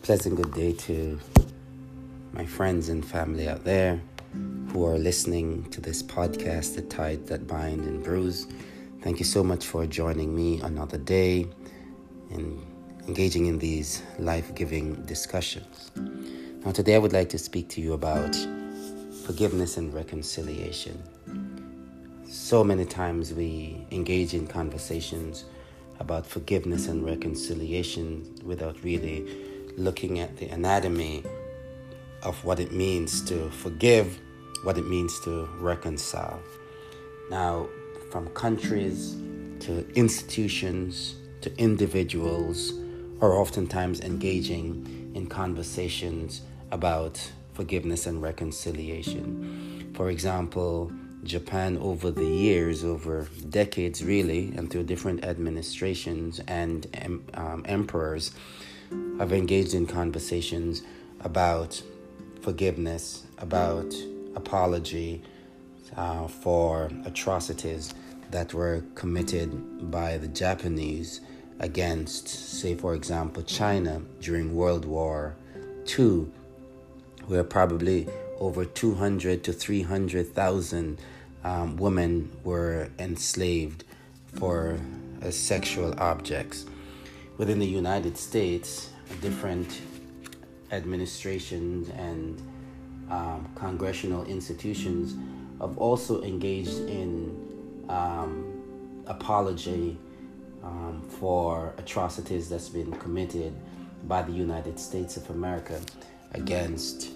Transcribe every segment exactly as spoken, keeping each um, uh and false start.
Pleasant good day to my friends and family out there who are listening to this podcast, The Tide That Bind and Bruise. Thank you so much for joining me another day and engaging in these life-giving discussions. Now today I would like to speak to you about forgiveness and reconciliation. So many times we engage in conversations about forgiveness and reconciliation without really looking at the anatomy of what it means to forgive, what it means to reconcile. Now, from countries to institutions to individuals are oftentimes engaging in conversations about forgiveness and reconciliation. For example, Japan over the years, over decades really, and through different administrations and um, emperors, have engaged in conversations about forgiveness, about apology uh, for atrocities that were committed by the Japanese against, say, for example, China during World War Two, where probably over two hundred to three hundred thousand um, women were enslaved for uh, sexual objects. Within the United States, different administrations and um, congressional institutions have also engaged in um, apology um, for atrocities that's been committed by the United States of America against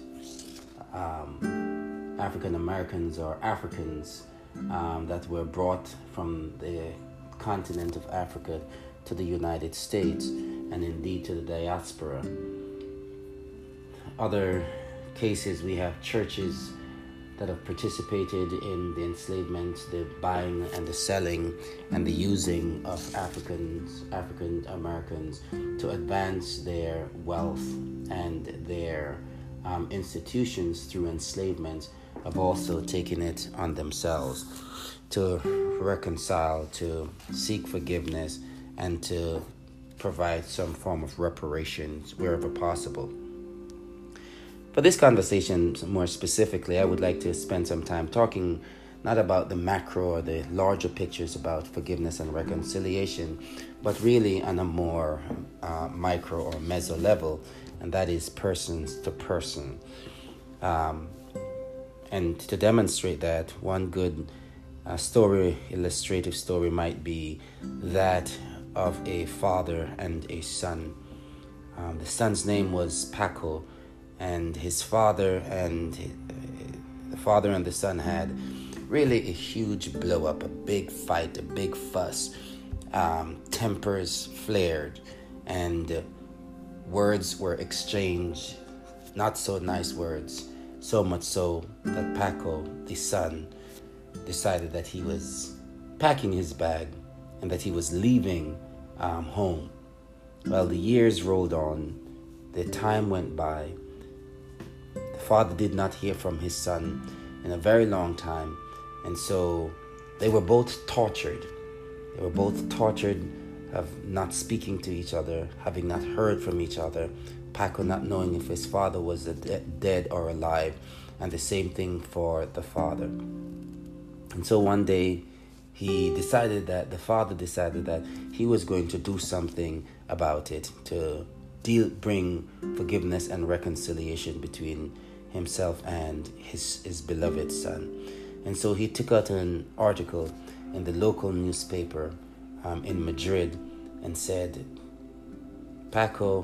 um, African Americans or Africans um, that were brought from the continent of Africa to the United States and indeed to the diaspora. Other cases, we have churches that have participated in the enslavement, the buying and the selling and the using of Africans, African Americans to advance their wealth and their um, institutions through enslavement, have also taken it on themselves to reconcile, to seek forgiveness, and to provide some form of reparations wherever possible. For this conversation, more specifically, I would like to spend some time talking not about the macro or the larger pictures about forgiveness and reconciliation, but really on a more uh, micro or meso level, and that is persons to person. Um, and to demonstrate that, one good uh, story, illustrative story might be that of a father and a son. Um, the son's name was Paco, and his father and uh, the father and the son had really a huge blow up, a big fight, a big fuss. Um, tempers flared, and uh, words were exchanged, not so nice words, so much so that Paco, the son, decided that he was packing his bag and that he was leaving um, home. Well, the years rolled on, the time went by. The father did not hear from his son in a very long time, and so they were both tortured. They were both tortured of not speaking to each other, having not heard from each other, Paco not knowing if his father was de- dead or alive, and the same thing for the father. And so one day, he decided that, the father decided that he was going to do something about it, to deal, bring forgiveness and reconciliation between himself and his, his beloved son. And so he took out an article in the local newspaper um, in Madrid and said, Paco,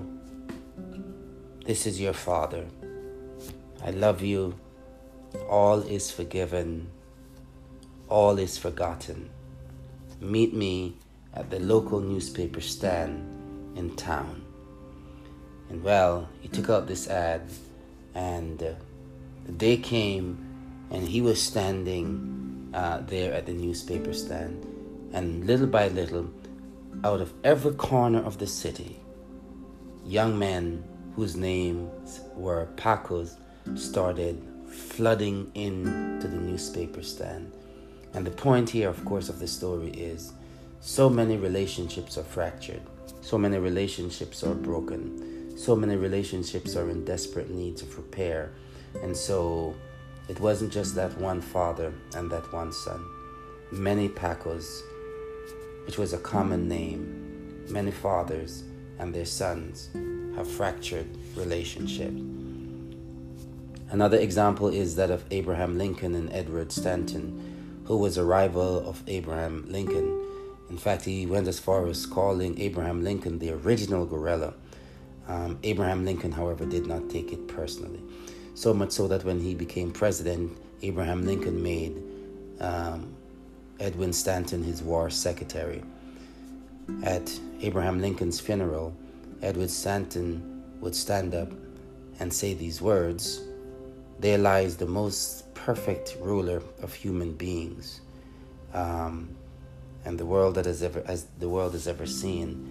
this is your father. I love you. All is forgiven. All is forgotten. Meet me at the local newspaper stand in town. And well, he took out this ad, and uh, the day came, and he was standing uh, there at the newspaper stand. And little by little, out of every corner of the city, young men whose names were Paco's started flooding into the newspaper stand. And the point here, of course, of the story is so many relationships are fractured. So many relationships are broken. so many relationships are in desperate need of repair. And so it wasn't just that one father and that one son. Many Pacos, which was a common name, many fathers and their sons have fractured relationships. Another example is that of Abraham Lincoln and Edward Stanton, who was a rival of Abraham Lincoln. In fact, he went as far as calling Abraham Lincoln the original guerrilla. Um, Abraham Lincoln, however, did not take it personally. So much so that when he became president, Abraham Lincoln made um, Edwin Stanton his war secretary. At Abraham Lincoln's funeral, Edward Stanton would stand up and say these words: "There lies the most perfect ruler of human beings, um, and the world that has ever, as the world has ever seen."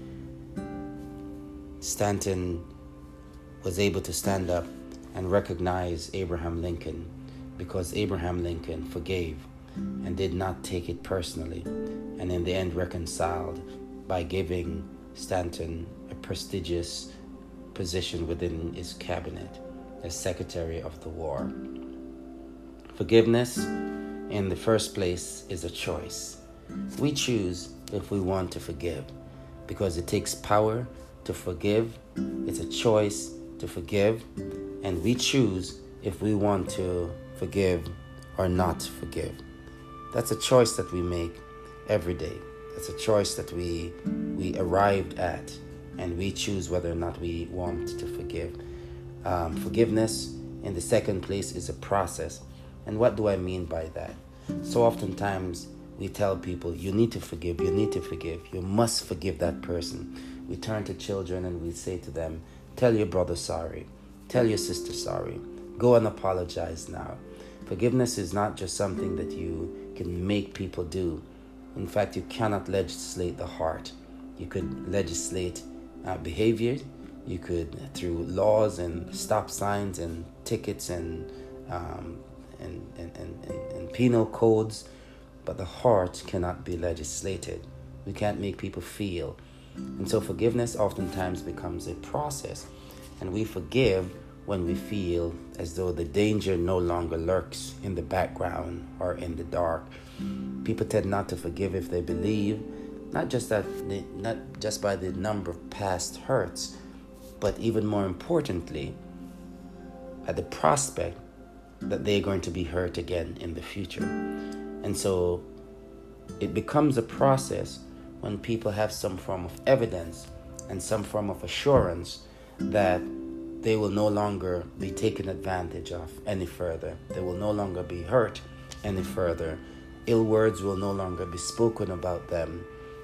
Stanton was able to stand up and recognize Abraham Lincoln because Abraham Lincoln forgave and did not take it personally, and in the end reconciled by giving Stanton a prestigious position within his cabinet as Secretary of the War. Forgiveness, in the first place, is a choice. We choose if we want to forgive, because it takes power to forgive. It's a choice to forgive, and we choose if we want to forgive or not forgive. That's a choice that we make every day. That's a choice that we we arrived at, and we choose whether or not we want to forgive. Um, forgiveness, in the second place, is a process. And what do I mean by that? So oftentimes we tell people, you need to forgive, you need to forgive, you must forgive that person. We turn to children and we say to them, tell your brother sorry, tell your sister sorry, go and apologize now. Forgiveness is not just something that you can make people do. In fact, you cannot legislate the heart. You could legislate uh, behavior. You could, through laws and stop signs and tickets and, um, and, and, and, and, and penal codes, but the heart cannot be legislated. We can't make people feel. And so forgiveness oftentimes becomes a process. And we forgive when we feel as though the danger no longer lurks in the background or in the dark. People tend not to forgive if they believe, not just that, they, not just by the number of past hurts, but even more importantly, at the prospect that they're going to be hurt again in the future. And so it becomes a process when people have some form of evidence and some form of assurance that they will no longer be taken advantage of any further. They will no longer be hurt any further. Ill words will no longer be spoken about them.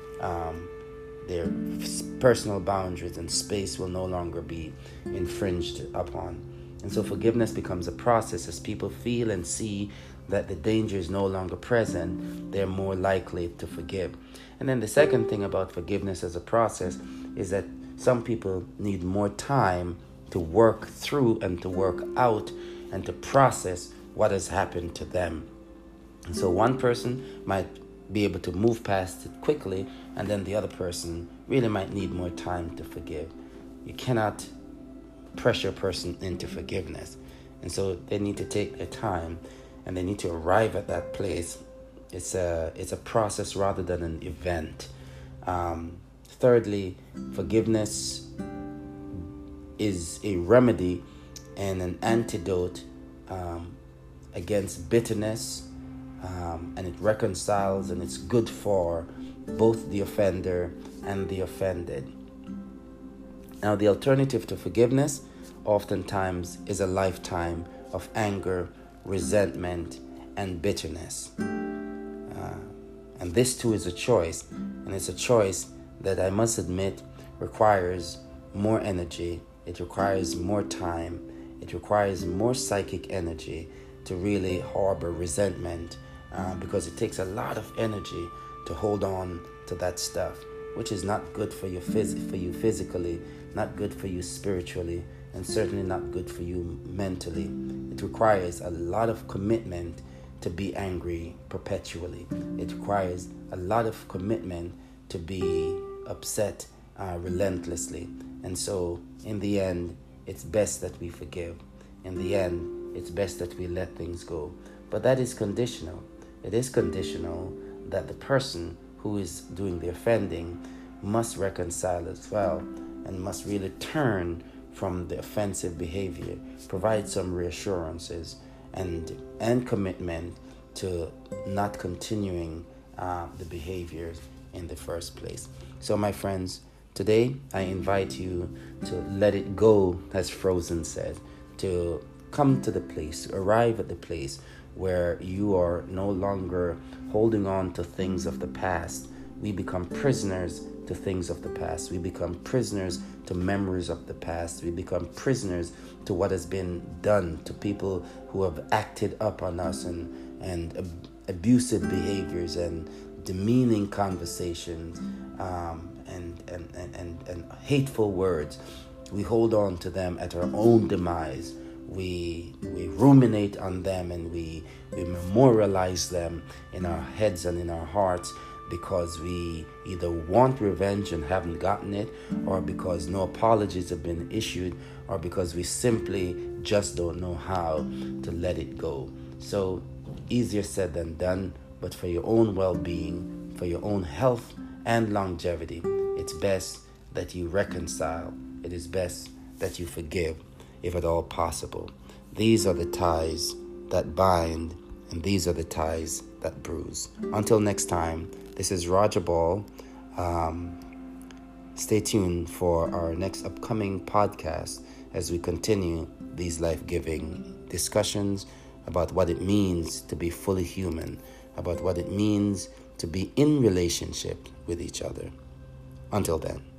Um, their personal boundaries and space will no longer be infringed upon. And so forgiveness becomes a process. As people feel and see that the danger is no longer present, they're more likely to forgive. And then the second thing about forgiveness as a process is that some people need more time to work through and to work out and to process what has happened to them. And so one person might be able to move past it quickly, and then the other person really might need more time to forgive. You cannot pressure a person into forgiveness. And so they need to take their time, and they need to arrive at that place. It's a, it's a process rather than an event. Um, thirdly, forgiveness is a remedy and an antidote um, against bitterness, um, and it reconciles, and it's good for both the offender and the offended. Now, the alternative to forgiveness oftentimes is a lifetime of anger, resentment, and bitterness. Uh, and this too is a choice, and it's a choice that I must admit requires more energy. It requires more time. It requires more psychic energy to really harbor resentment, uh, because it takes a lot of energy to hold on to that stuff, which is not good for you, phys- for you physically, not good for you spiritually, and certainly not good for you mentally. It requires a lot of commitment to be angry perpetually. It requires a lot of commitment to be upset uh, relentlessly. And so, in the end, it's best that we forgive. In the end, it's best that we let things go. But that is conditional. It is conditional that the person who is doing the offending must reconcile as well and must really turn from the offensive behavior, provide some reassurances and and commitment to not continuing uh, the behaviors in the first place. So my friends, today I invite you to let it go, as Frozen said, to come to the place, arrive at the place where you are no longer holding on to things of the past. We become prisoners to things of the past. We become prisoners to memories of the past. We become prisoners to what has been done, to people who have acted up on us, and, and ab- abusive behaviors and demeaning conversations, um, and, and, and, and, and hateful words. We hold on to them at our own demise. We we ruminate on them, and we, we memorialize them in our heads and in our hearts, because we either want revenge and haven't gotten it, or because no apologies have been issued, or because we simply just don't know how to let it go. So, easier said than done, but for your own well-being, for your own health and longevity, it's best that you reconcile. It is best that you forgive, if at all possible. These are the ties that bind, and these are the ties that bruise. Until next time, this is Roger Ball. Um, stay tuned for our next upcoming podcast as we continue these life-giving discussions about what it means to be fully human, about what it means to be in relationship with each other. Until then.